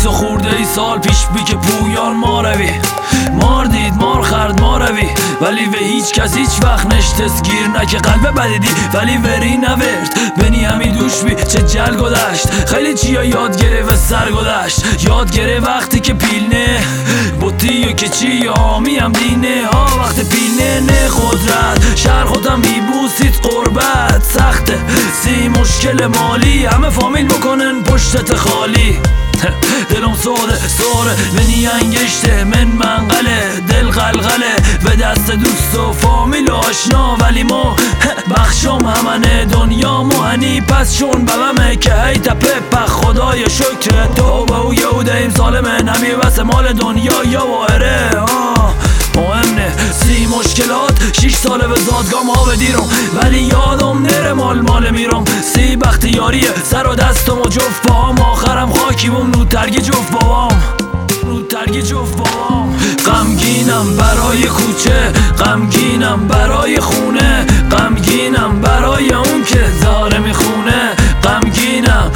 و خورده ای سال پیش بی که پویان ما روی مار دید مار خرد ما روی ولی به هیچ کس هیچ وقت نشتست گیر نکه قلب بدیدی ولی وری نورد بنی همی دوش بی چه جل گذشت خیلی چیا یاد گره و سر گذشت یاد گره وقتی که پیلنه بوتی و که چی آمی هم دینه ها وقت پیلنه نه قدرت شهر خودم میبوسید قربت سخته سی مشکل مالی همه فامیل بکنن پشتت خالی دلم سوره منی انگشته من منقله دل قلقله به دست دوست و فامیل و آشنا ولی ما بخشم همانه دنیا مهنی پس چون ببمه که هی تپه پخ خدای شکر تو به او یهوده ایم سالمه نمی بس مال دنیا یا واره مهمه سی مشکلات 6 ساله به زادگام ها بدیرم ولی یادم نره مال میرم سی بختیاریه سر و دستم و جفت باهم آخرم خاکی بوم نوترگی جفت بابام غمگینم برای کوچه غمگینم برای خونه غمگینم برای اون که داره میخونه غمگینم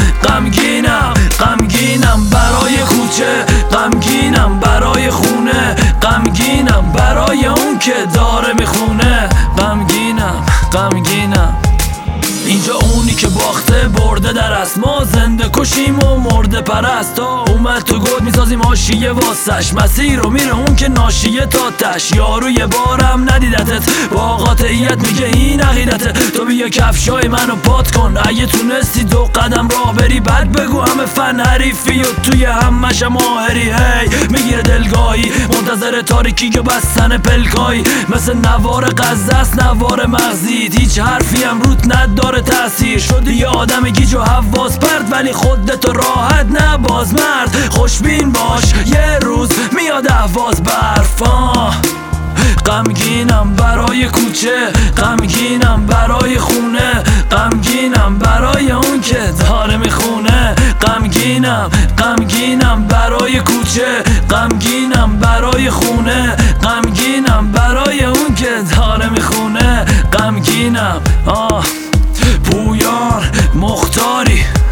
برای کوچه غمگینم برای خونه غمگینم برای اون که داره میخونه غمگینم اینجا اونی که باخته برده در است ما زنده کشیم و مرده پرست تا اومد تو گود میسازیم حاشیه واسش مسیر رو میره اون که ناشیه تا تش یارو یه بارم ندیدتت با قاطعیت میگه این عقیدته تو بیا کفشای منو پات کن اگه تونستی 2 قدم راه بری بعد بگو همه فن حریفی و توی همش ماهری هی میگیره دلگاهی منتظر تاریکی و بستن پلکایی مثل نوار غزه است نوار مغزید هیچ حرفی هم روت نداره تأثیر شدی یه آدم گیج و حواس پرد ولی خودتو راحت نباز مرد خوشبین باش یه روز میاد اهواز برف غمگینم برای کوچه غمگینم برای خونه غمگینم برای اون که داره میخونه غمگینم برای کوچه غمگینم برای خونه غمگینم برای اون که داره میخونه غمگینم پویان مختاری